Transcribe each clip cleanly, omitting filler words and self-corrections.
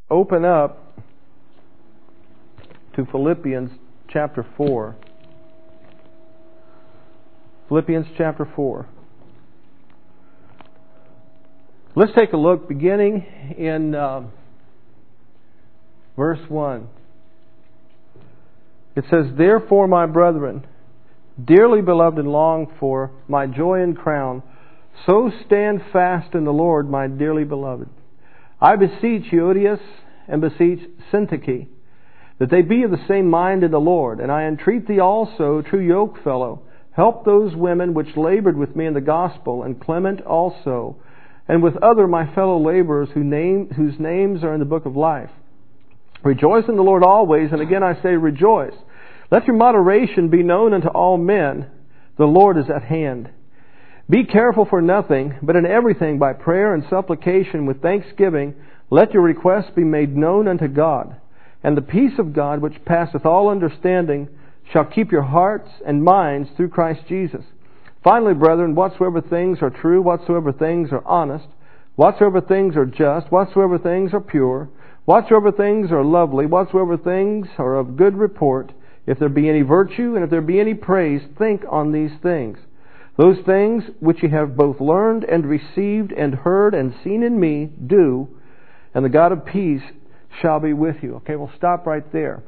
open up to Philippians chapter 4. Philippians chapter 4. Let's take a look beginning in verse 1. It says, "Therefore, my brethren, dearly beloved and longed for, my joy and crown, so stand fast in the Lord, my dearly beloved. I beseech Euodias and beseech Syntyche, that they be of the same mind in the Lord. And I entreat thee also, true yokefellow, help those women which labored with me in the gospel, and Clement also, and with other my fellow laborers whose names are in the book of life. Rejoice in the Lord always, and again I say rejoice. Let your moderation be known unto all men. The Lord is at hand. Be careful for nothing, but in everything by prayer and supplication with thanksgiving, let your requests be made known unto God. And the peace of God, which passeth all understanding, shall keep your hearts and minds through Christ Jesus. Finally, brethren, whatsoever things are true, whatsoever things are honest, whatsoever things are just, whatsoever things are pure, whatsoever things are lovely, whatsoever things are of good report, if there be any virtue and if there be any praise, think on these things. Those things which ye have both learned and received and heard and seen in me, do, and the God of peace shall be with you." Okay, we'll stop right there.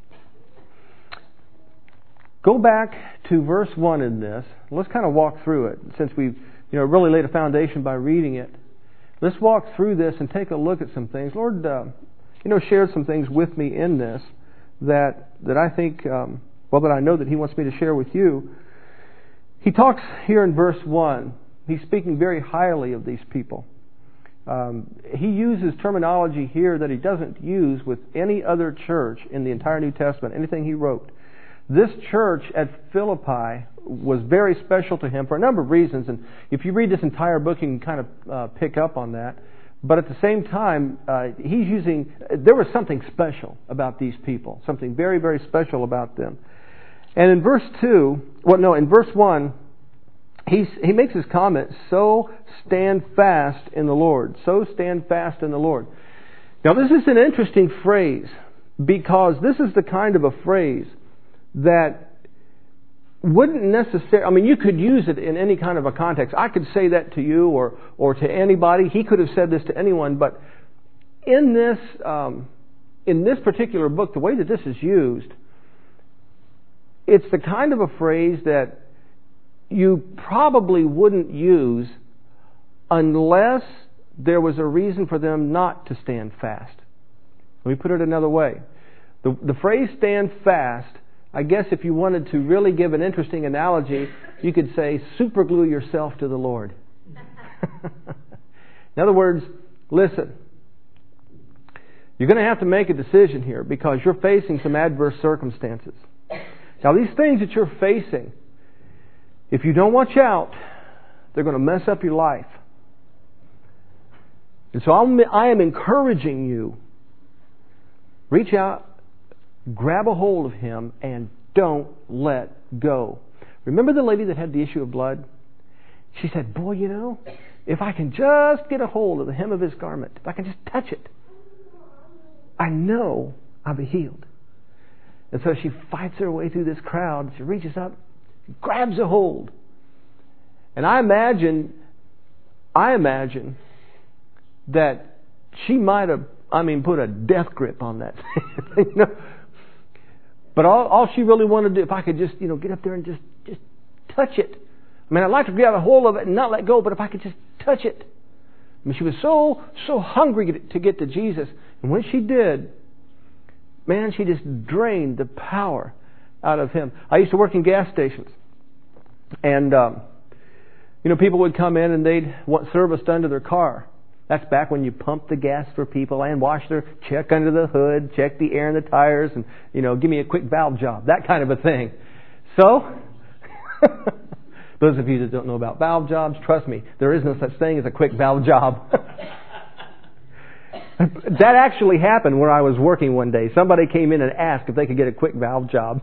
Go back to verse 1 in this. Let's kind of walk through it. Since we've really laid a foundation by reading it, let's walk through this and take a look at some things. Lord, shared some things with me in this that I think, that I know that He wants me to share with you. He talks here in verse 1. He's speaking very highly of these people. He uses terminology here that he doesn't use with any other church in the entire New Testament, anything he wrote. This church at Philippi was very special to him for a number of reasons, and if you read this entire book, you can kind of pick up on that. But at the same time, there was something special about these people, something very, very special about them. And in verse 1, he makes his comment, "So stand fast in the Lord." So stand fast in the Lord. Now this is an interesting phrase, because this is the kind of a phrase that wouldn't necessarily, you could use it in any kind of a context. I could say that to you or to anybody. He could have said this to anyone, but in this particular book, the way that this is used, it's the kind of a phrase that you probably wouldn't use unless there was a reason for them not to stand fast. Let me put it another way. The phrase "stand fast," I guess if you wanted to really give an interesting analogy, you could say superglue yourself to the Lord. In other words, listen, you're going to have to make a decision here because you're facing some adverse circumstances. Now these things that you're facing, if you don't watch out, they're going to mess up your life. And so I am encouraging you, reach out, grab a hold of Him, and don't let go. Remember the lady that had the issue of blood? She said, "Boy, if I can just get a hold of the hem of His garment, if I can just touch it, I know I'll be healed." And so she fights her way through this crowd. She reaches up, grabs a hold. And I imagine that she might have, put a death grip on that thing. But all she really wanted to do, if I could just, get up there and just touch it. I'd like to grab a hold of it and not let go, but if I could just touch it. She was so hungry to get to Jesus. And when she did, man, she just drained the power out of Him. I used to work in gas stations. And, people would come in and they'd want service done to their car. That's back when you pumped the gas for people and washed their, check under the hood, check the air in the tires, and, give me a quick valve job. That kind of a thing. So, those of you that don't know about valve jobs, trust me, there is no such thing as a quick valve job. That actually happened where I was working one day. Somebody came in and asked if they could get a quick valve job.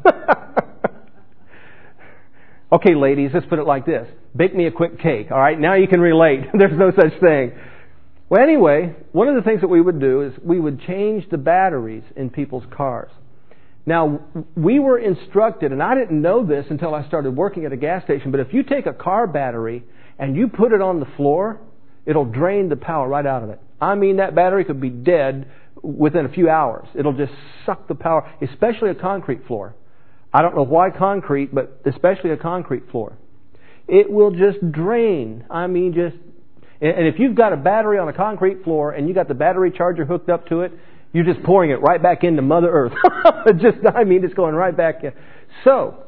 Okay, ladies, let's put it like this. Bake me a quick cake, all right? Now you can relate. There's no such thing. Well, anyway, one of the things that we would do is we would change the batteries in people's cars. Now, we were instructed, and I didn't know this until I started working at a gas station, but if you take a car battery and you put it on the floor, it'll drain the power right out of it. I mean, that battery could be dead within a few hours. It'll just suck the power, especially a concrete floor. I don't know why concrete, but especially a concrete floor. It will just drain. I mean, just... And if you've got a battery on a concrete floor and you got the battery charger hooked up to it, you're just pouring it right back into Mother Earth. It's going right back in. So,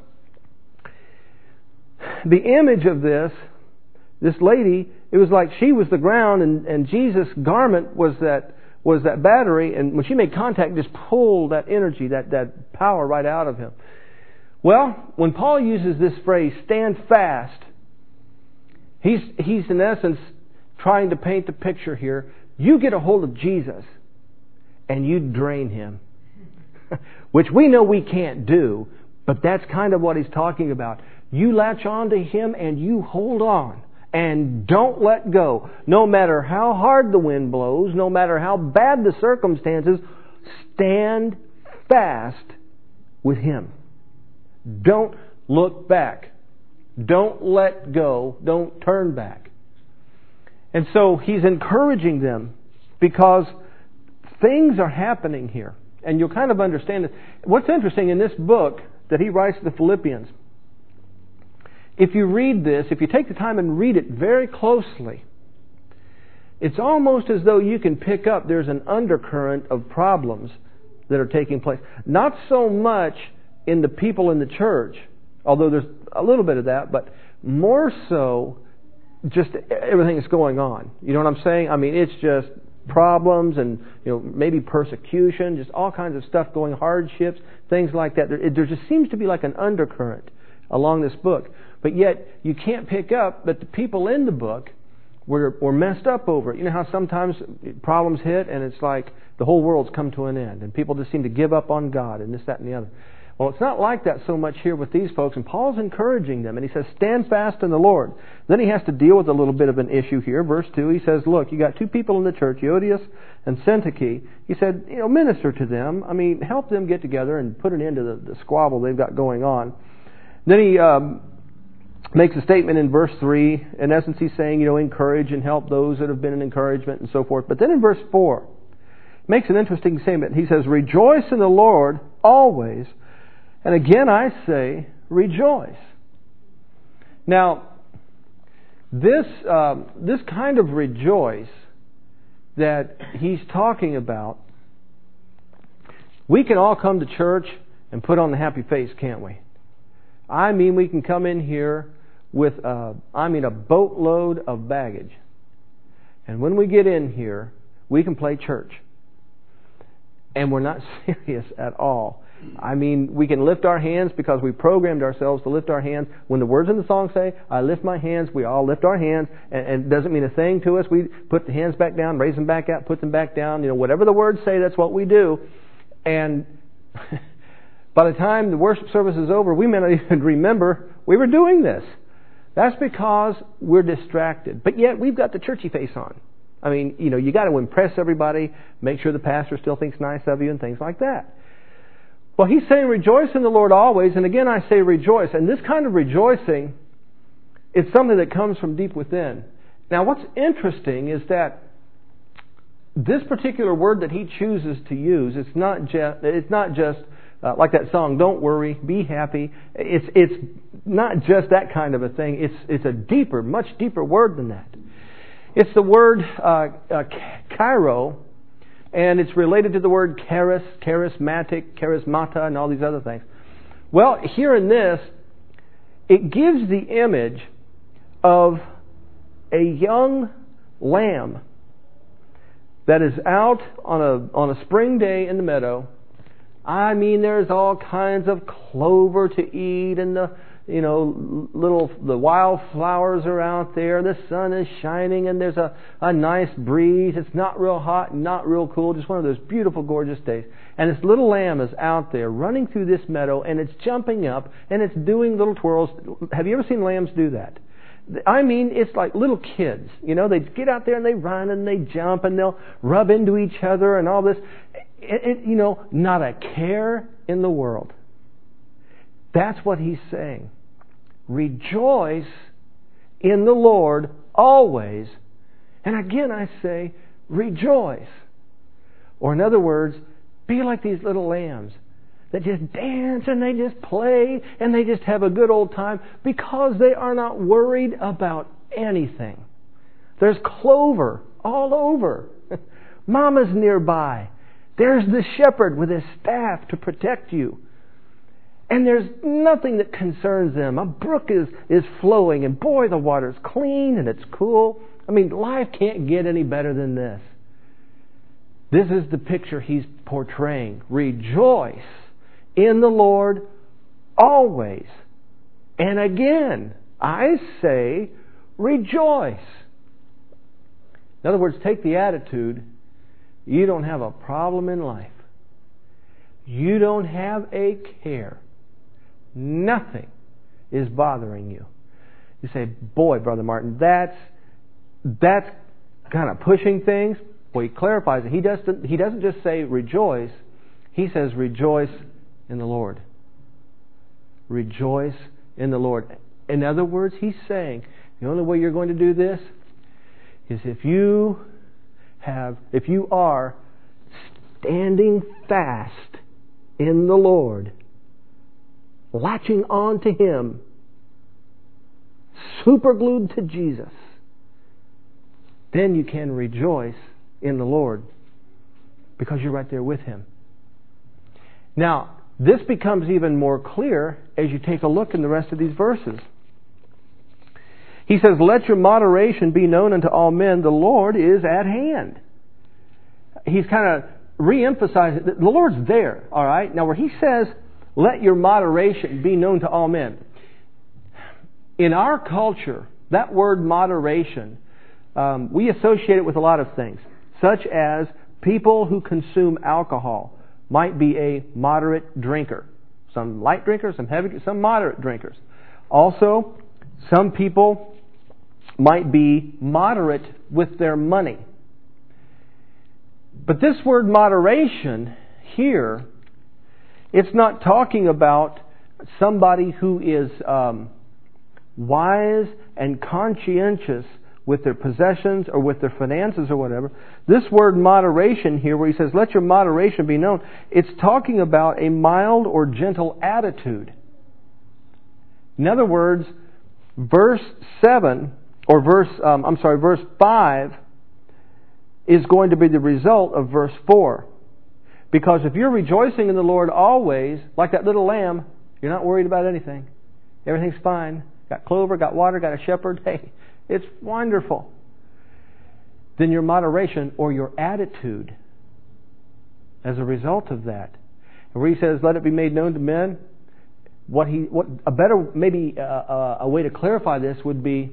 the image of this lady, it was like she was the ground and Jesus' garment was that battery, and when she made contact, just pulled that energy, that power right out of him. Well, when Paul uses this phrase, stand fast, he's in essence trying to paint the picture here. You get a hold of Jesus and you drain him. Which we know we can't do, but that's kind of what he's talking about. You latch on to him and you hold on and don't let go. No matter how hard the wind blows, no matter how bad the circumstances, stand fast with him. Don't look back. Don't let go. Don't turn back. And so he's encouraging them because things are happening here. And you'll kind of understand it. What's interesting in this book that he writes to the Philippians, if you read this, if you take the time and read it very closely, it's almost as though you can pick up there's an undercurrent of problems that are taking place. Not so much in the people in the church, although there's a little bit of that, but more so just everything that's going on. You know what I'm saying? I mean, it's just problems and maybe persecution, just all kinds of stuff going, hardships, things like that. There just seems to be like an undercurrent along this book. But yet, you can't pick up that the people in the book were messed up over it. You know how sometimes problems hit and it's like the whole world's come to an end and people just seem to give up on God and this, that, and the other. Well, it's not like that so much here with these folks, and Paul's encouraging them, and he says, stand fast in the Lord. Then he has to deal with a little bit of an issue here. Verse 2, he says, look, you got two people in the church, Euodias and Syntyche. He said, minister to them. I mean, help them get together and put an end to the squabble they've got going on. Then he makes a statement in verse 3. In essence, he's saying, encourage and help those that have been an encouragement and so forth. But then in verse 4, he makes an interesting statement. He says, rejoice in the Lord always. And again, I say, rejoice. Now, this kind of rejoice that he's talking about, we can all come to church and put on the happy face, can't we? I mean, we can come in here with a boatload of baggage. And when we get in here, we can play church. And we're not serious at all. I mean, we can lift our hands because we programmed ourselves to lift our hands. When the words in the song say, I lift my hands, we all lift our hands, and it doesn't mean a thing to us. We put the hands back down, raise them back up, put them back down. Whatever the words say, that's what we do. And by the time the worship service is over, we may not even remember we were doing this. That's because we're distracted. But yet, we've got the churchy face on. I mean, you got to impress everybody, make sure the pastor still thinks nice of you and things like that. Well, he's saying rejoice in the Lord always, and again I say rejoice. And this kind of rejoicing is something that comes from deep within. Now, what's interesting is that this particular word that he chooses to use, it's not just like that song, don't worry, be happy. It's not just that kind of a thing. It's a deeper, much deeper word than that. It's the word kairo, and it's related to the word charis, charismatic, charismata, and all these other things. Well, here in this, it gives the image of a young lamb that is out on a spring day in the meadow. I mean, there's all kinds of clover to eat, and the wildflowers are out there. The sun is shining, and there's a nice breeze. It's not real hot, not real cool. Just one of those beautiful, gorgeous days. And this little lamb is out there running through this meadow, and it's jumping up, and it's doing little twirls. Have you ever seen lambs do that? I mean, it's like little kids. You know, they get out there and they run and they jump and they'll rub into each other and all this. You know, not a care in the world. That's what he's saying. Rejoice in the Lord always. And again I say, rejoice. Or in other words, be like these little lambs that just dance and they just play and they just have a good old time because they are not worried about anything. There's clover all over. Mama's nearby. There's the shepherd with his staff to protect you. And there's nothing that concerns them. A brook is flowing and boy, the water's clean and it's cool. I mean, life can't get any better than this. This is the picture he's portraying. Rejoice in the Lord always. And again, I say rejoice. In other words, take the attitude, you don't have a problem in life. You don't have a care. Nothing is bothering you. You say, boy, Brother Martin, that's kind of pushing things. Well, he clarifies it. He doesn't just say rejoice. He says rejoice in the Lord. Rejoice in the Lord. In other words, he's saying the only way you're going to do this is if you are standing fast in the Lord, latching on to Him, superglued to Jesus, then you can rejoice in the Lord because you're right there with Him. Now, this becomes even more clear as you take a look in the rest of these verses. He says, let your moderation be known unto all men, the Lord is at hand. He's kind of re-emphasizing that the Lord's there, all right? Now, where he says, let your moderation be known to all men. In our culture, that word moderation, we associate it with a lot of things, such as people who consume alcohol might be a moderate drinker. Some light drinkers, some moderate drinkers. Also, some people might be moderate with their money. But this word moderation here, it's not talking about somebody who is wise and conscientious with their possessions or with their finances or whatever. This word moderation here, where he says, let your moderation be known, it's talking about a mild or gentle attitude. In other words, verse 5 is going to be the result of verse 4. Because if you're rejoicing in the Lord always, like that little lamb, you're not worried about anything. Everything's fine. Got clover, got water, got a shepherd. Hey, it's wonderful. Then your moderation or your attitude as a result of that. And where he says, let it be made known to men, a way to clarify this would be,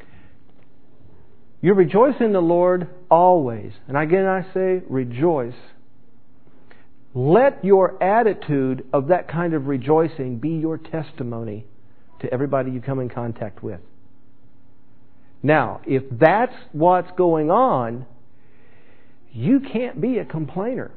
you rejoice in the Lord always. And again I say, rejoice. Let your attitude of that kind of rejoicing be your testimony to everybody you come in contact with. Now, if that's what's going on, you can't be a complainer.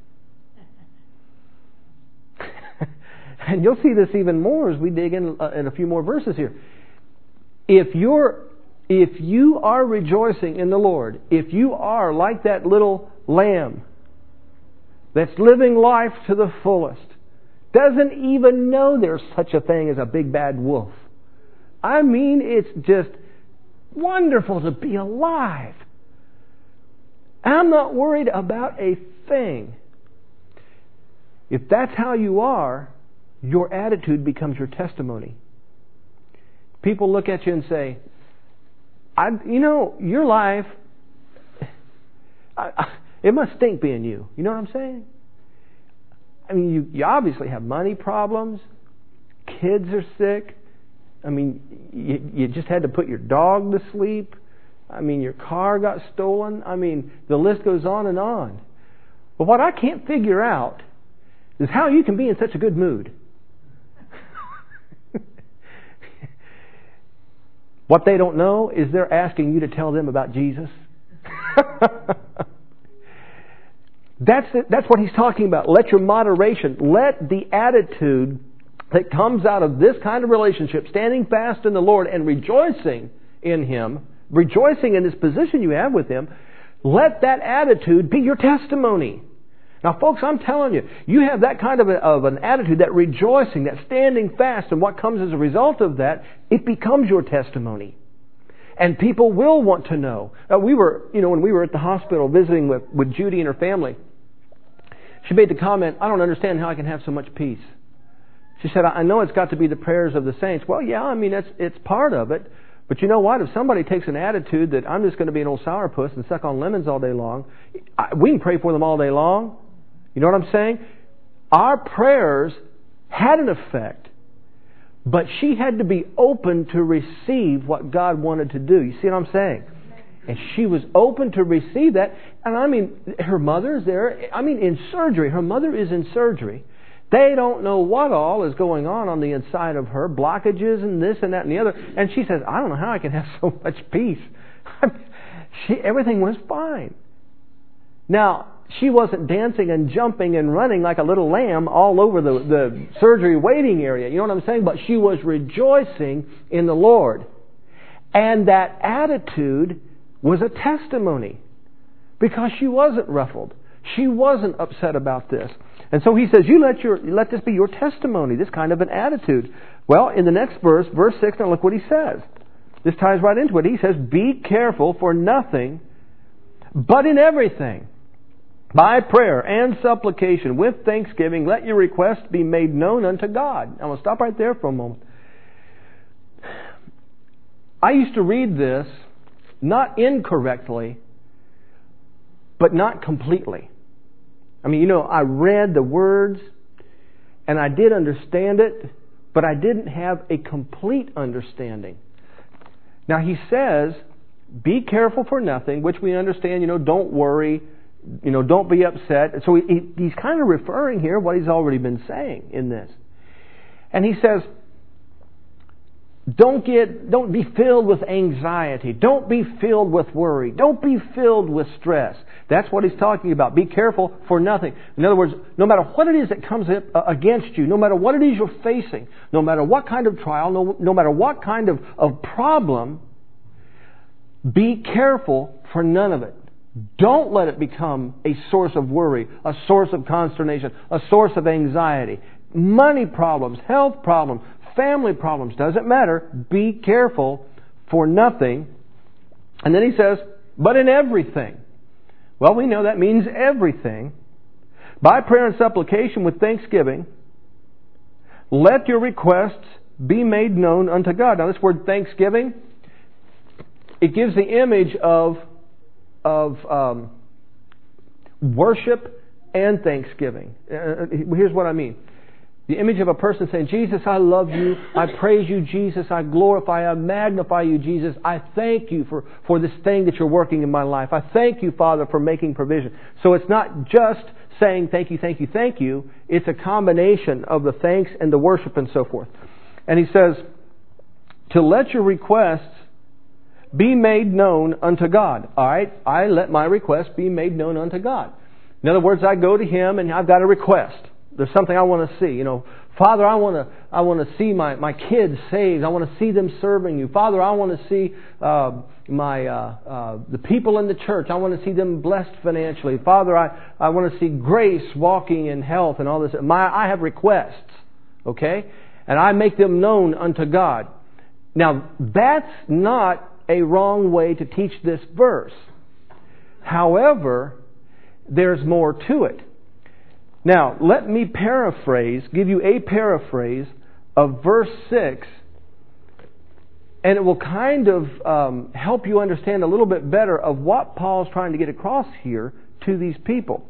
And you'll see this even more as we dig in a few more verses here. If you are rejoicing in the Lord, if you are like that little lamb that's living life to the fullest, doesn't even know there's such a thing as a big bad wolf. I mean, it's just wonderful to be alive. I'm not worried about a thing. If that's how you are, your attitude becomes your testimony. People look at you and say, your life, it must stink being you. You know what I'm saying? I mean, you obviously have money problems. Kids are sick. I mean, you just had to put your dog to sleep. I mean, your car got stolen. I mean, the list goes on and on. But what I can't figure out is how you can be in such a good mood. What they don't know is they're asking you to tell them about Jesus. That's what he's talking about. Let your moderation, let the attitude that comes out of this kind of relationship, standing fast in the Lord and rejoicing in Him, rejoicing in this position you have with Him, let that attitude be your testimony. Now, folks, I'm telling you, you have that kind of an attitude, that rejoicing, that standing fast, and what comes as a result of that, it becomes your testimony. And people will want to know. When we were at the hospital visiting with Judy and her family, she made the comment, I don't understand how I can have so much peace. She said, I know it's got to be the prayers of the saints. Well, yeah, I mean, it's part of it. But you know what? If somebody takes an attitude that I'm just going to be an old sourpuss and suck on lemons all day long, we can pray for them all day long. You know what I'm saying? Our prayers had an effect, but she had to be open to receive what God wanted to do. You see what I'm saying? And she was open to receive that. And I mean, her mother's there. I mean, in surgery. Her mother is in surgery. They don't know what all is going on the inside of her, blockages and this and that and the other. And she says, I don't know how I can have so much peace. Everything was fine. Now, she wasn't dancing and jumping and running like a little lamb all over the surgery waiting area. You know what I'm saying? But she was rejoicing in the Lord. And that attitude was a testimony because she wasn't ruffled. She wasn't upset about this. And so he says, you let this be your testimony, this kind of an attitude. Well, in the next verse, verse 6, now look what he says. This ties right into it. He says, be careful for nothing, but in everything, by prayer and supplication, with thanksgiving, let your requests be made known unto God. I'm going to stop right there for a moment. I used to read this, not incorrectly, but not completely. I mean, I read the words, and I did understand it, but I didn't have a complete understanding. Now, he says, be careful for nothing, which we understand, don't worry, don't be upset. So he's kind of referring here what he's already been saying in this. And he says, don't be filled with anxiety. Don't be filled with worry. Don't be filled with stress. That's what he's talking about. Be careful for nothing. In other words, no matter what it is that comes against you, no matter what it is you're facing, no matter what kind of trial, no matter what kind of problem, be careful for none of it. Don't let it become a source of worry, a source of consternation, a source of anxiety. Money problems, health problems, family problems, doesn't matter. Be careful for nothing. And then he says, but in everything. Well, we know that means everything. By prayer and supplication with thanksgiving, let your requests be made known unto God. Now this word thanksgiving, it gives the image of worship and thanksgiving. Here's what I mean. The image of a person saying, Jesus, I love you. I praise you, Jesus. I glorify, I magnify you, Jesus. I thank you for this thing that you're working in my life. I thank you, Father, for making provision. So it's not just saying thank you, thank you, thank you. It's a combination of the thanks and the worship and so forth. And he says, to let your requests be made known unto God. All right, I let my request be made known unto God. In other words, I go to Him and I've got a request. There's something I want to see. Father, I want to see my kids saved. I want to see them serving you. Father, I want to see the people in the church. I want to see them blessed financially. Father, I want to see Grace walking in health and all this. I have requests, okay, and I make them known unto God. Now, that's not a wrong way to teach this verse. However, there's more to it. Now, let me give you a paraphrase of verse 6, and it will kind of help you understand a little bit better of what Paul's trying to get across here to these people.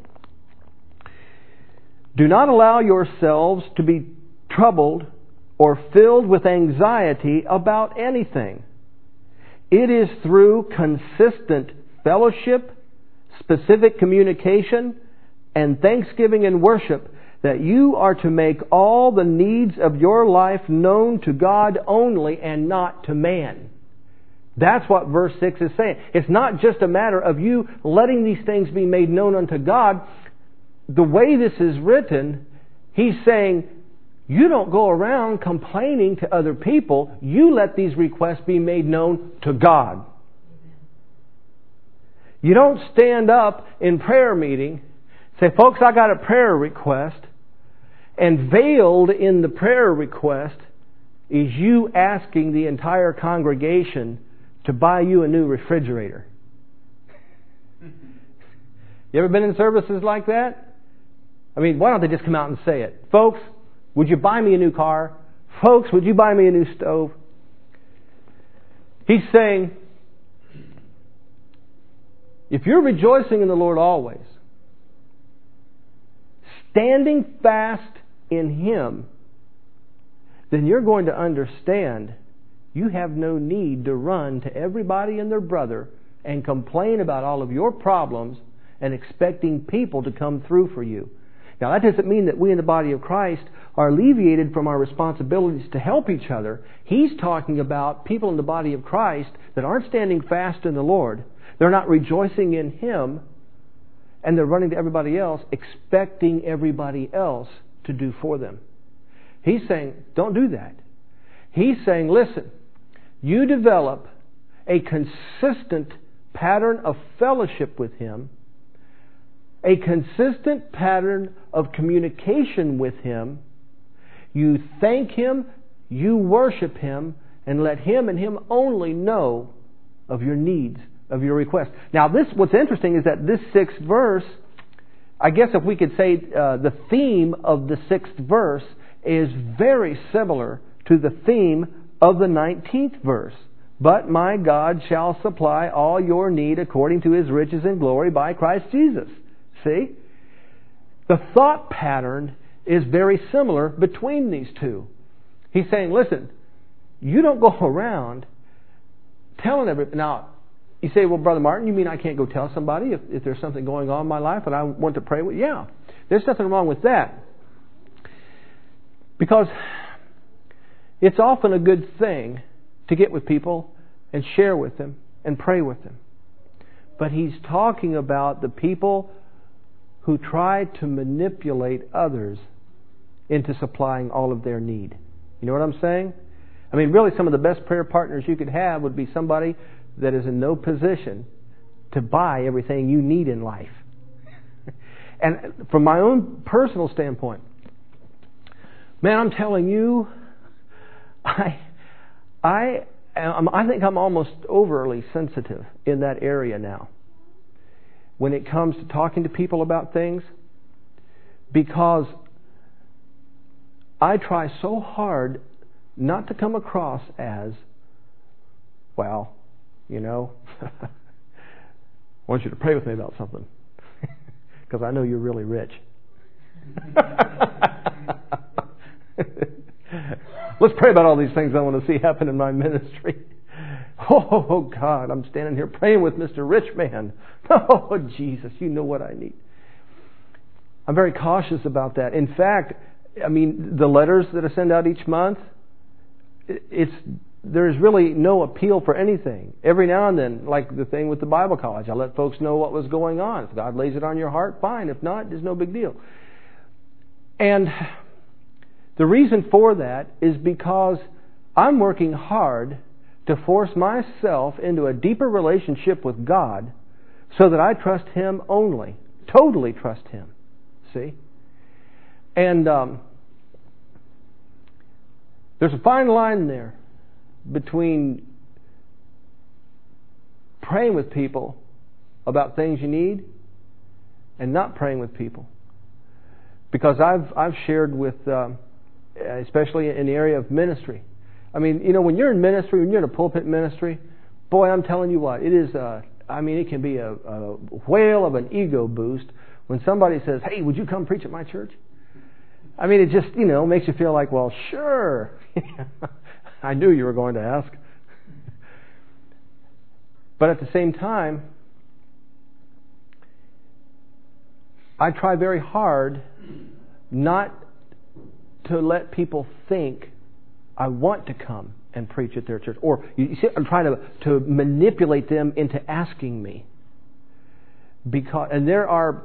Do not allow yourselves to be troubled or filled with anxiety about anything. It is through consistent fellowship, specific communication, and thanksgiving and worship that you are to make all the needs of your life known to God only and not to man. That's what verse 6 is saying. It's not just a matter of you letting these things be made known unto God. The way this is written, he's saying, you don't go around complaining to other people. You let these requests be made known to God. You don't stand up in prayer meeting, say, folks, I got a prayer request, and veiled in the prayer request is you asking the entire congregation to buy you a new refrigerator. You ever been in services like that? I mean, why don't they just come out and say it? Folks, would you buy me a new car? Folks, would you buy me a new stove? He's saying, if you're rejoicing in the Lord always, standing fast in Him, then you're going to understand you have no need to run to everybody and their brother and complain about all of your problems and expecting people to come through for you. Now, that doesn't mean that we in the body of Christ are alleviated from our responsibilities to help each other. He's talking about people in the body of Christ that aren't standing fast in the Lord. They're not rejoicing in Him, and they're running to everybody else, expecting everybody else to do for them. He's saying, don't do that. He's saying, listen, you develop a consistent pattern of fellowship with Him, a consistent pattern of communication with Him. You thank Him, you worship Him, and let Him and Him only know of your needs, of your requests. Now, what's interesting is that this 6th verse, I guess if we could say the theme of the 6th verse is very similar to the theme of the 19th verse. But my God shall supply all your need according to His riches and glory by Christ Jesus. See? The thought pattern is very similar between these two. He's saying, listen, you don't go around telling everybody. Now, you say, well, Brother Martin, you mean I can't go tell somebody if there's something going on in my life and I want to pray with? Yeah, there's nothing wrong with that. Because it's often a good thing to get with people and share with them and pray with them. But he's talking about the people who try to manipulate others into supplying all of their need. You know what I'm saying? I mean, really, some of the best prayer partners you could have would be somebody that is in no position to buy everything you need in life. And from my own personal standpoint, man, I'm telling you, I think I'm almost overly sensitive in that area now when it comes to talking to people about things, because I try so hard not to come across as, well, you know, I want you to pray with me about something because I know you're really rich. Let's pray about all these things I want to see happen in my ministry. Oh, God, I'm standing here praying with Mr. Rich Man. Oh, Jesus, you know what I need. I'm very cautious about that. In fact, I mean, the letters that I send out each month, there's really no appeal for anything. Every now and then, like the thing with the Bible college, I let folks know what was going on. If God lays it on your heart, fine. If not, there's no big deal. And the reason for that is because I'm working hard to force myself into a deeper relationship with God so that I trust Him only. Totally trust Him. See? And there's a fine line there between praying with people about things you need and not praying with people. Because I've shared with, especially in the area of ministry. I mean, you know, when you're in ministry, when you're in a pulpit ministry, boy, I'm telling you what, it is, it can be a whale of an ego boost when somebody says, hey, would you come preach at my church? I mean, it just, makes you feel like, well, sure. I knew you were going to ask. But at the same time, I try very hard not to let people think I want to come and preach at their church. Or you see, I'm trying to manipulate them into asking me. And there are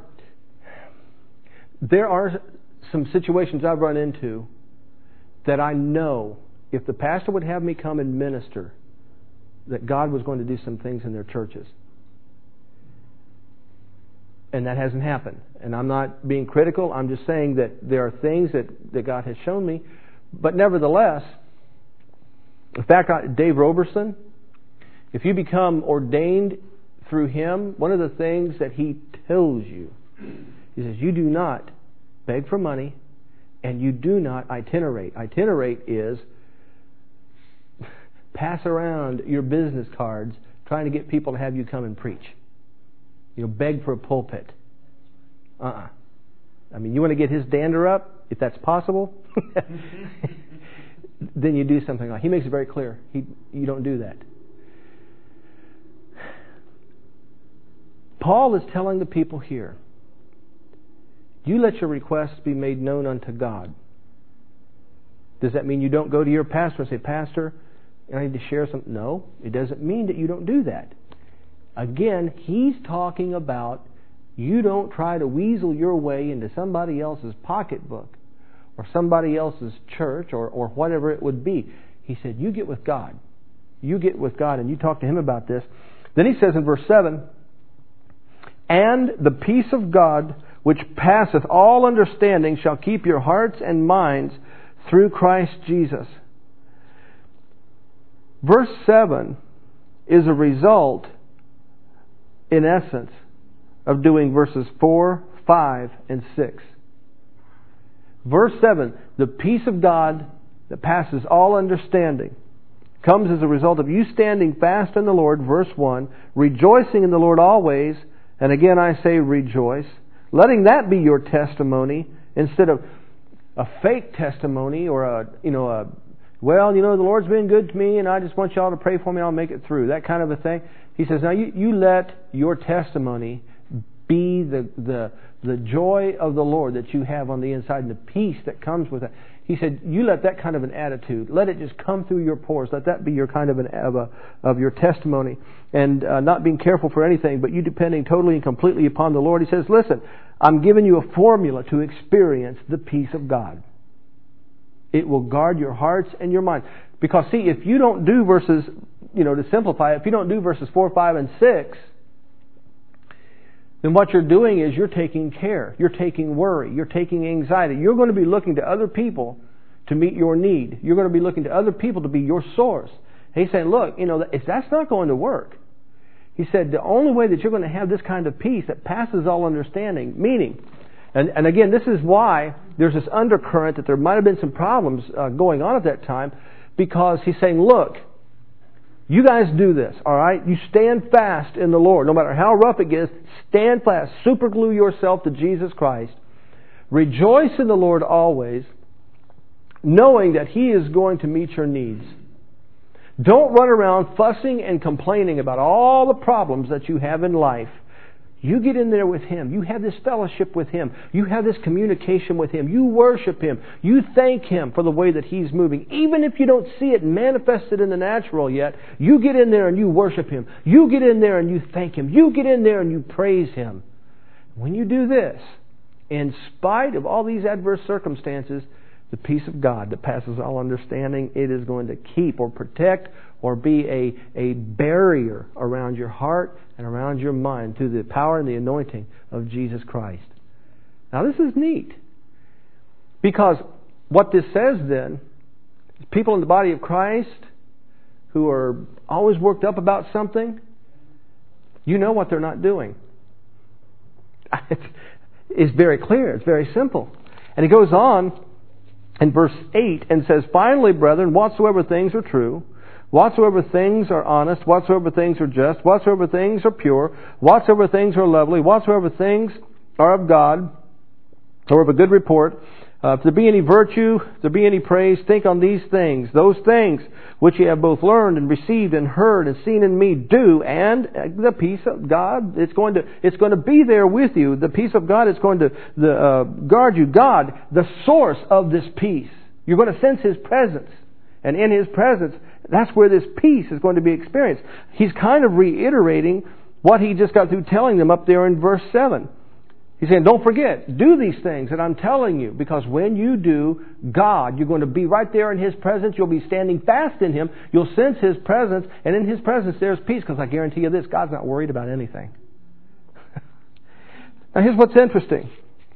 some situations I've run into that I know if the pastor would have me come and minister, that God was going to do some things in their churches. And that hasn't happened. And I'm not being critical. I'm just saying that there are things that God has shown me. But nevertheless, in fact, Dave Roberson, if you become ordained through him, one of the things that he tells you, he says, you do not beg for money and you do not itinerate. Itinerate is pass around your business cards trying to get people to have you come and preach. Beg for a pulpit. I mean, you want to get his dander up, if that's possible, then you do something like. He makes it very clear. You don't do that. Paul is telling the people here, you let your requests be made known unto God. Does that mean you don't go to your pastor and say, Pastor, I need to share something? No, it doesn't mean that you don't do that. Again, he's talking about you don't try to weasel your way into somebody else's pocketbook or somebody else's church or whatever it would be. He said, you get with God. You get with God and you talk to Him about this. Then he says in verse 7, and the peace of God, which passeth all understanding, shall keep your hearts and minds through Christ Jesus. Verse 7 is a result, in essence, of doing verses 4, 5, and 6. Verse 7, the peace of God that passes all understanding, comes as a result of you standing fast in the Lord, verse 1, rejoicing in the Lord always, and again I say rejoice, letting that be your testimony instead of a fake testimony or the Lord's been good to me and I just want y'all to pray for me, I'll make it through, that kind of a thing. He says, now you let your testimony be the joy of the Lord that you have on the inside and the peace that comes with it. He said, you let that kind of an attitude, let it just come through your pores. Let that be your kind of your testimony. And not being careful for anything, but you depending totally and completely upon the Lord. He says, listen, I'm giving you a formula to experience the peace of God. It will guard your hearts and your minds. Because see, if you don't do verses, to simplify it, if you don't do verses 4, 5, and 6, then what you're doing is you're taking care, you're taking worry, you're taking anxiety. You're going to be looking to other people to meet your need. You're going to be looking to other people to be your source. He's saying, look, if that's not going to work, he said, the only way that you're going to have this kind of peace that passes all understanding, meaning, and again, this is why there's this undercurrent that there might have been some problems going on at that time, because he's saying, look, you guys do this, all right? You stand fast in the Lord. No matter how rough it gets, stand fast. Superglue yourself to Jesus Christ. Rejoice in the Lord always, knowing that He is going to meet your needs. Don't run around fussing and complaining about all the problems that you have in life. You get in there with Him. You have this fellowship with Him. You have this communication with Him. You worship Him. You thank Him for the way that He's moving. Even if you don't see it manifested in the natural yet, you get in there and you worship Him. You get in there and you thank Him. You get in there and you praise Him. When you do this, in spite of all these adverse circumstances, the peace of God that passes all understanding, it is going to keep or protect or be a barrier around your heart and around your mind through the power and the anointing of Jesus Christ. Now this is neat, because what this says then is people in the body of Christ who are always worked up about something, you know what they're not doing. It's very clear. It's very simple. And he goes on in verse 8 and says, finally, brethren, whatsoever things are true, whatsoever things are honest, whatsoever things are just, whatsoever things are pure, whatsoever things are lovely, whatsoever things are of God, or of a good report, if there be any virtue, if there be any praise, think on these things. Those things which ye have both learned and received and heard and seen in me, do, and the peace of God, it's going to be there with you. The peace of God is going to guard you. God, the source of this peace. You're going to sense His presence. And in His presence, That's where this peace is going to be experienced. He's kind of reiterating what he just got through telling them up there in verse 7. He's saying, don't forget, do these things that I'm telling you, because when you do, God, you're going to be right there in His presence. You'll be standing fast in Him. You'll sense His presence, and in His presence there's peace, because I guarantee you this, God's not worried about anything. Now here's what's interesting.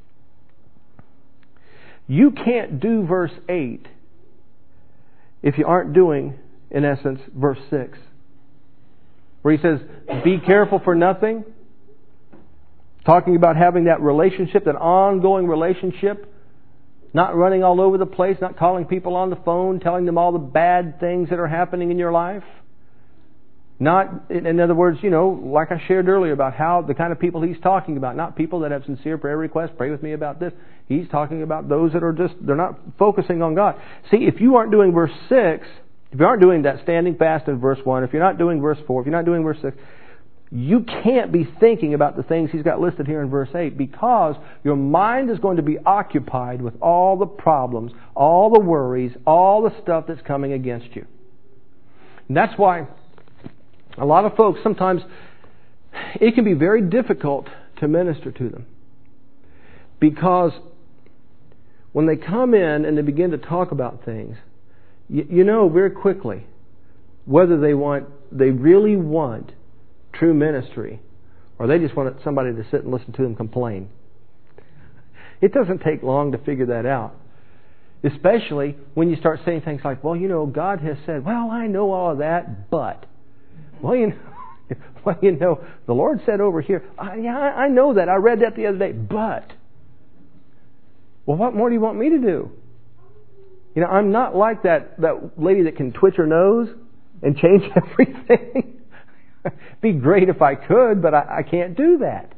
You can't do verse 8 if you aren't doing, in essence, verse 6. Where he says, be careful for nothing. Talking about having that relationship, that ongoing relationship. Not running all over the place, not calling people on the phone, telling them all the bad things that are happening in your life. Not, in other words, like I shared earlier about how the kind of people he's talking about, not people that have sincere prayer requests, pray with me about this. He's talking about those that are they're not focusing on God. See, if you aren't doing verse 6, if you aren't doing that standing fast in verse 1, if you're not doing verse 4, if you're not doing verse 6, you can't be thinking about the things he's got listed here in verse 8, because your mind is going to be occupied with all the problems, all the worries, all the stuff that's coming against you. And that's why a lot of folks, sometimes it can be very difficult to minister to them, because when they come in and they begin to talk about things, you know very quickly whether they really want true ministry, or they just want somebody to sit and listen to them complain. It doesn't take long to figure that out. Especially when you start saying things like, well, God has said, well, I know all of that, but... Well, the Lord said over here, I know that. I read that the other day, but... Well, what more do you want me to do? I'm not like that lady that can twitch her nose and change everything. Be great if I could, but I can't do that.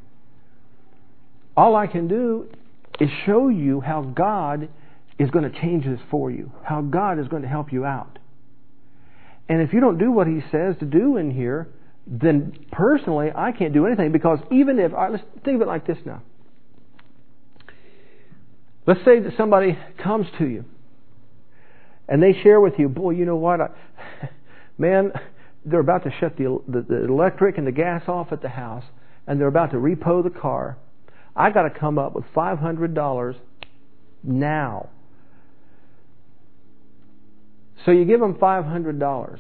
All I can do is show you how God is going to change this for you, how God is going to help you out. And if you don't do what He says to do in here, then personally I can't do anything, because even if, let's think of it like this now. Let's say that somebody comes to you and they share with you, boy, you know what, man, they're about to shut the electric and the gas off at the house, and they're about to repo the car. I got to come up with $500 now. So you give them $500.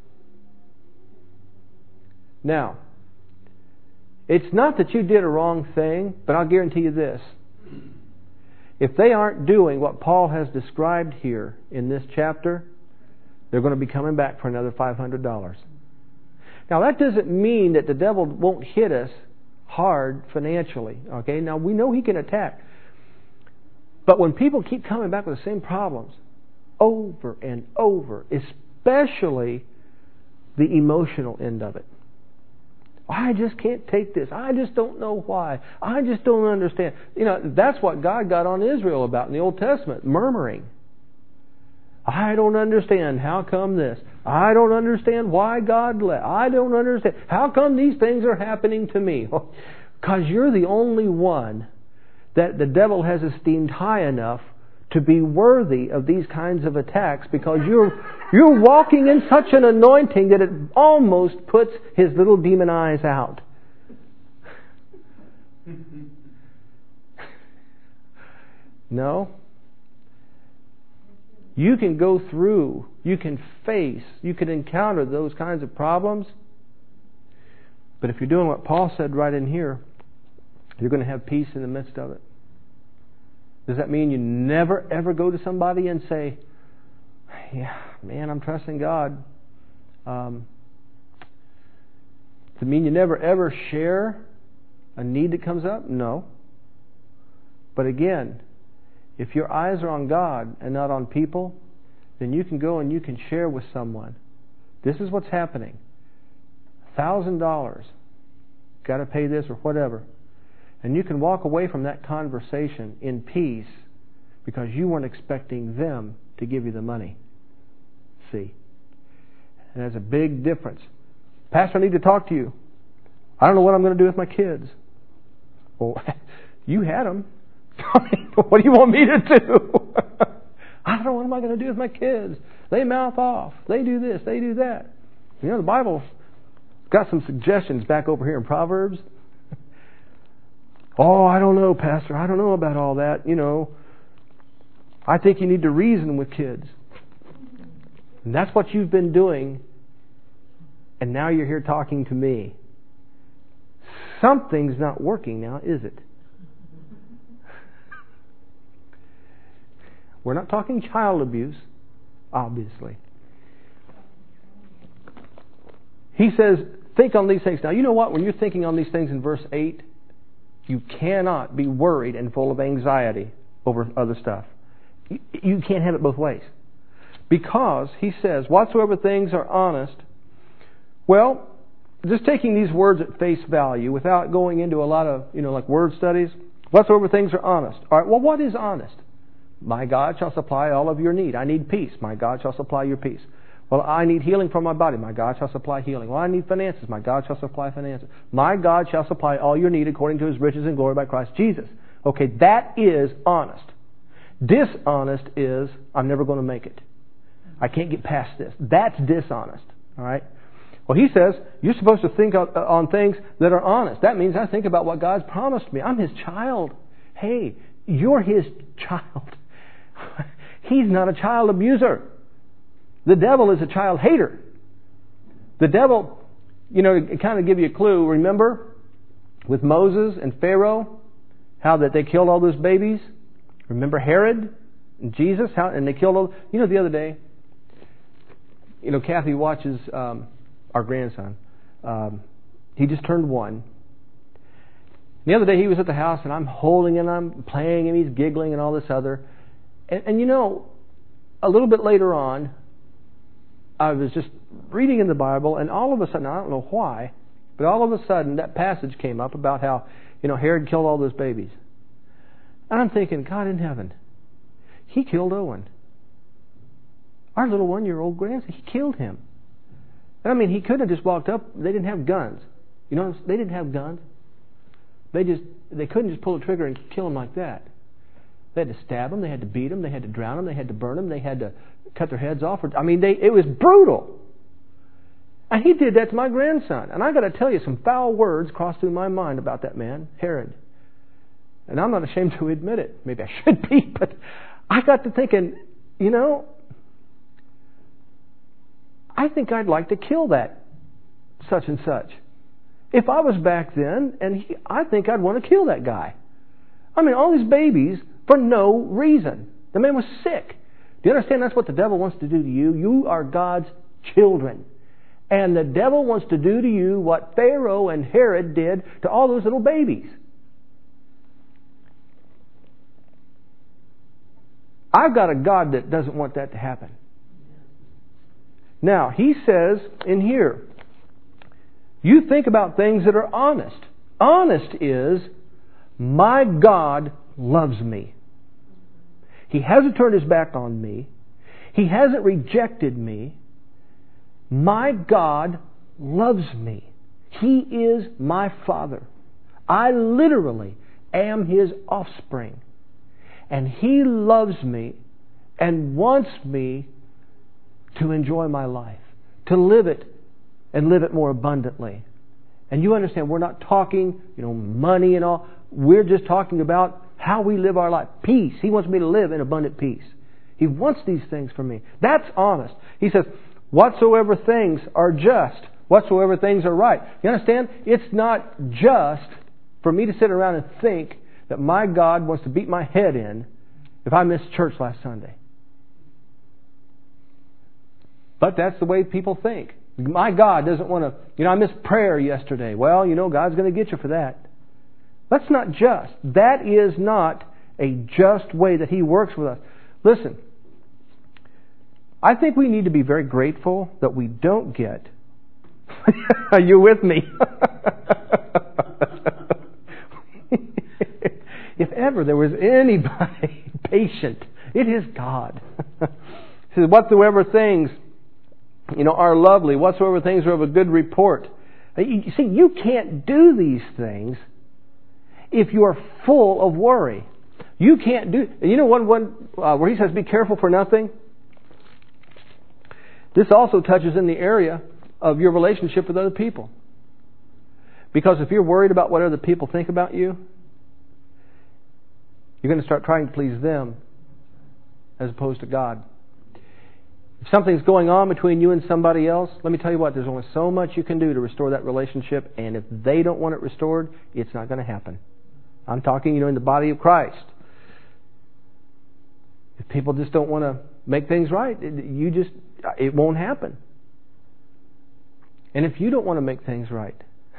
Now, it's not that you did a wrong thing, but I'll guarantee you this. If they aren't doing what Paul has described here in this chapter, they're going to be coming back for another $500. Now, that doesn't mean that the devil won't hit us hard financially. Okay? Now, we know he can attack. But when people keep coming back with the same problems over and over, especially the emotional end of it. I just can't take this. I just don't know why. I just don't understand. That's what God got on Israel about in the Old Testament, murmuring. I don't understand. How come this? I don't understand why God let. I don't understand. How come these things are happening to me? Because you're the only one that the devil has esteemed high enough to be worthy of these kinds of attacks, because you're walking in such an anointing that it almost puts his little demon eyes out. No. You can go through, you can face, you can encounter those kinds of problems, but if you're doing what Paul said right in here, you're going to have peace in the midst of it. Does that mean you never ever go to somebody and say, yeah, man, I'm trusting God? Does it mean you never ever share a need that comes up? No. But again, if your eyes are on God and not on people, then you can go and you can share with someone. This is what's happening. $1,000. Got to pay this or whatever. And you can walk away from that conversation in peace because you weren't expecting them to give you the money. See? And there's a big difference. Pastor, I need to talk to you. I don't know what I'm going to do with my kids. Well, you had them. What do you want me to do? I don't know what am I going to do with my kids. They mouth off. They do this. They do that. You know, the Bible's got some suggestions back over here in Proverbs. Oh, I don't know, Pastor. I don't know about all that. You know, I think you need to reason with kids. And that's what you've been doing. And now you're here talking to me. Something's not working now, is it? We're not talking child abuse, obviously. He says, think on these things. Now, you know what? When you're thinking on these things in verse 8, you cannot be worried and full of anxiety over other stuff. You can't have it both ways. Because, he says, whatsoever things are honest. Well, just taking these words at face value without going into a lot of, like word studies. Whatsoever things are honest. All right, well, what is honest? My God shall supply all of your need. I need peace. My God shall supply your peace. Well, I need healing from my body. My God shall supply healing. Well, I need finances. My God shall supply finances. My God shall supply all your need according to His riches and glory by Christ Jesus. Okay, that is honest. Dishonest is, I'm never going to make it. I can't get past this. That's dishonest. All right? Well, he says, you're supposed to think on things that are honest. That means I think about what God's promised me. I'm His child. Hey, you're His child. He's not a child abuser. The devil is a child hater. The devil, to kind of give you a clue, remember with Moses and Pharaoh, how that they killed all those babies? Remember Herod and Jesus, and they killed all... the other day, Kathy watches our grandson. He just turned 1. The other day he was at the house and I'm holding him, I'm playing him, he's giggling and all this other. And a little bit later on, I was just reading in the Bible, and all of a sudden, I don't know why, but all of a sudden that passage came up about how, Herod killed all those babies. And I'm thinking, God in heaven, he killed Owen. Our little 1-year-old grandson, he killed him. And I mean, he couldn't have just walked up. They didn't have guns. They didn't have guns. They couldn't just pull a trigger and kill him like that. They had to stab him. They had to beat him. They had to drown him. They had to burn him. They had to cut their heads off. It was brutal. And he did that to my grandson. And I got to tell you, some foul words crossed through my mind about that man, Herod. And I'm not ashamed to admit it. Maybe I should be, but I got to thinking, I think I'd like to kill that such and such. If I was back then, I think I'd want to kill that guy. I mean, all these babies for no reason. The man was sick. Do you understand that's what the devil wants to do to you? You are God's children. And the devil wants to do to you what Pharaoh and Herod did to all those little babies. I've got a God that doesn't want that to happen. Now, he says in here, you think about things that are honest. Honest is, my God loves me. He hasn't turned His back on me. He hasn't rejected me. My God loves me. He is my Father. I literally am His offspring. And He loves me and wants me to enjoy my life, to live it and live it more abundantly. And you understand, we're not talking, money and all. We're just talking about how we live our life. Peace. He wants me to live in abundant peace. He wants these things for me. That's honest. He says, whatsoever things are just, whatsoever things are right. You understand? It's not just for me to sit around and think that my God wants to beat my head in if I missed church last Sunday. But that's the way people think. My God doesn't want to, I missed prayer yesterday. Well, God's going to get you for that. That's not just. That is not a just way that He works with us. Listen, I think we need to be very grateful that we don't get. Are you with me? If ever there was anybody patient, it is God. He says, whatsoever things are lovely, whatsoever things are of a good report. You see, you can't do these things if you are full of worry. You can't do... one where he says, be careful for nothing? This also touches in the area of your relationship with other people. Because if you're worried about what other people think about you, you're going to start trying to please them as opposed to God. If something's going on between you and somebody else, let me tell you what, there's only so much you can do to restore that relationship, and if they don't want it restored, it's not going to happen. I'm talking, in the body of Christ. If people just don't want to make things right, it won't happen. And if you don't want to make things right,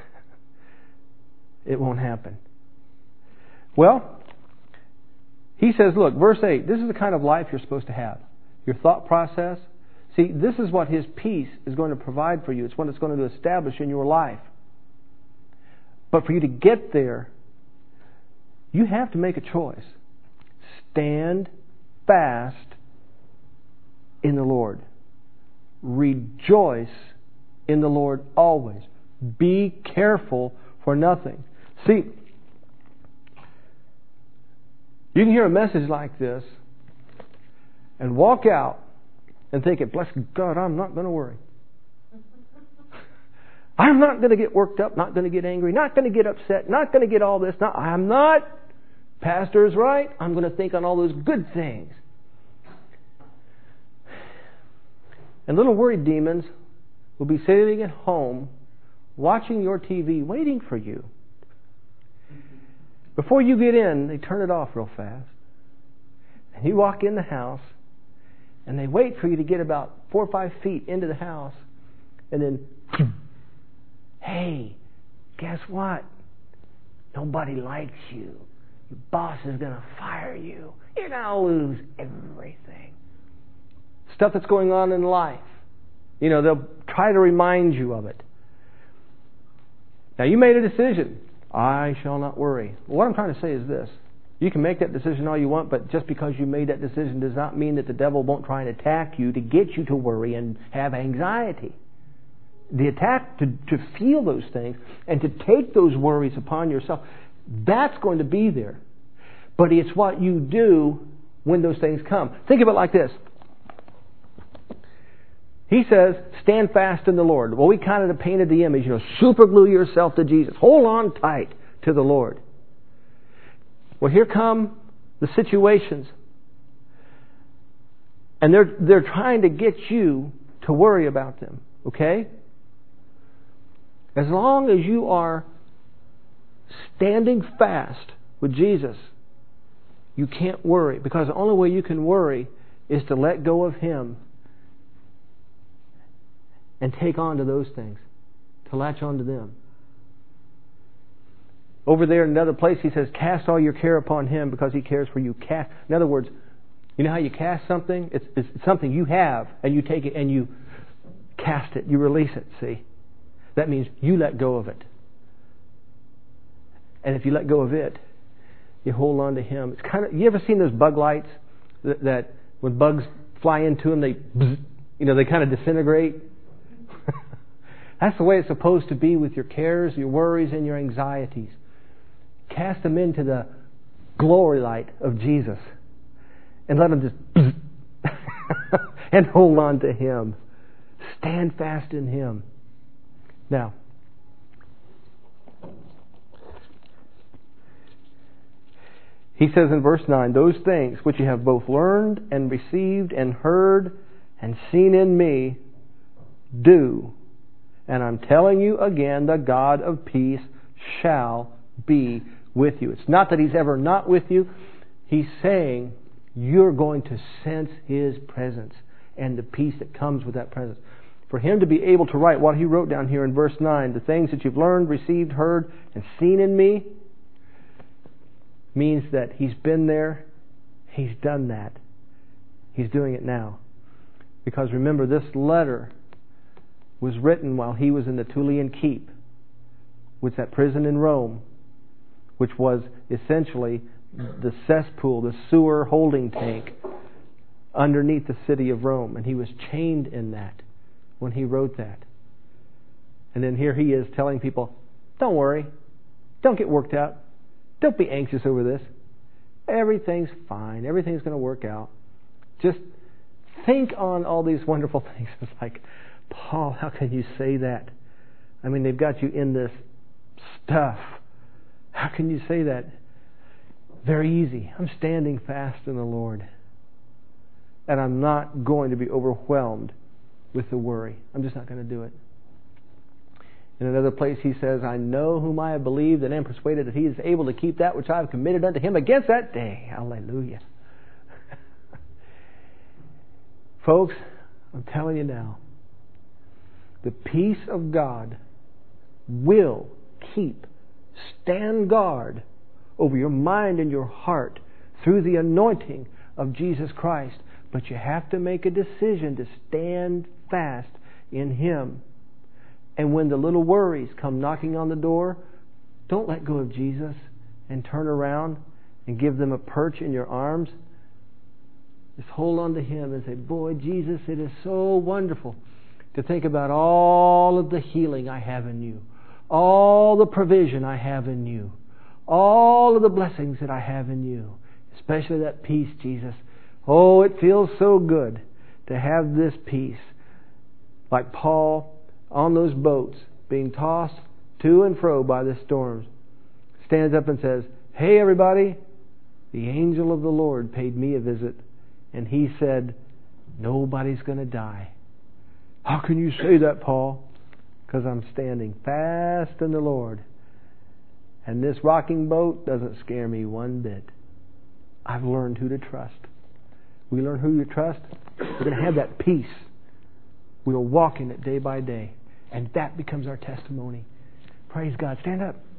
it won't happen. Well, he says, look, verse 8, this is the kind of life you're supposed to have. Your thought process. See, this is what His peace is going to provide for you. It's what it's going to establish in your life. But for you to get there, you have to make a choice. Stand fast in the Lord. Rejoice in the Lord always. Be careful for nothing. See, you can hear a message like this and walk out and think, bless God, I'm not going to worry. I'm not going to get worked up, not going to get angry, not going to get upset, not going to get all this. No, I'm not. Pastor is right. I'm going to think on all those good things. And little worried demons will be sitting at home watching your TV, waiting for you. Before you get in, they turn it off real fast. And you walk in the house, and they wait for you to get about 4 or 5 feet into the house, and then, hey, guess what? Nobody likes you. Your boss is going to fire you. You're going to lose everything. Stuff that's going on in life. They'll try to remind you of it. Now, you made a decision. I shall not worry. Well, what I'm trying to say is this. You can make that decision all you want, but just because you made that decision does not mean that the devil won't try and attack you to get you to worry and have anxiety. The attack to feel those things and to take those worries upon yourself, that's going to be there. But it's what you do when those things come. Think of it like this. He says, stand fast in the Lord. Well, we kind of painted the image, super glue yourself to Jesus. Hold on tight to the Lord. Well, here come the situations. And they're trying to get you to worry about them. Okay? As long as you are standing fast with Jesus, you can't worry. Because the only way you can worry is to let go of Him and take on to those things, to latch on to them. Over there in another place, he says, cast all your care upon Him because He cares for you. In other words, you know how you cast something? It's something you have, and you take it and you cast it, you release it, see? That means you let go of it. And if you let go of it, you hold on to Him. It's kind of, you ever seen those bug lights that when bugs fly into them, they kind of disintegrate? That's the way it's supposed to be with your cares, your worries, and your anxieties. Cast them into the glory light of Jesus and let them just and hold on to Him. Stand fast in Him. Now, he says in verse 9, those things which you have both learned and received and heard and seen in me, do. And I'm telling you again, the God of peace shall be with you. It's not that He's ever not with you. He's saying you're going to sense His presence and the peace that comes with that presence. For Him to be able to write what He wrote down here in verse 9, the things that you've learned, received, heard, and seen in me, means that He's been there, He's done that. He's doing it now. Because remember, this letter was written while He was in the Tullian Keep, which that prison in Rome, which was essentially the cesspool, the sewer holding tank underneath the city of Rome. And He was chained in that when He wrote that. And then here He is telling people, don't worry, don't get worked out, don't be anxious over this. Everything's fine, everything's going to work out. Just think on all these wonderful things. It's like, Paul, how can you say that? I mean, they've got you in this stuff. How can you say that? Very easy. I'm standing fast in the Lord. And I'm not going to be overwhelmed with the worry. I'm just not going to do it. In another place he says, I know whom I have believed and am persuaded that he is able to keep that which I have committed unto him against that day. Hallelujah. Folks, I'm telling you now, the peace of God will stand guard over your mind and your heart through the anointing of Jesus Christ. But you have to make a decision to stand fast in Him. And when the little worries come knocking on the door, don't let go of Jesus and turn around and give them a perch in your arms. Just hold on to Him and say, boy, Jesus, it is so wonderful to think about all of the healing I have in You, all the provision I have in You, all of the blessings that I have in You, especially that peace, Jesus. Oh, it feels so good to have this peace. Like Paul on those boats being tossed to and fro by the storms, stands up and says, hey everybody, the angel of the Lord paid me a visit, and he said, nobody's going to die. How can you say that, Paul? Because I'm standing fast in the Lord. And this rocking boat doesn't scare me one bit. I've learned who to trust. We learn who to trust, we're going to have that peace. We'll walk in it day by day. And that becomes our testimony. Praise God. Stand up.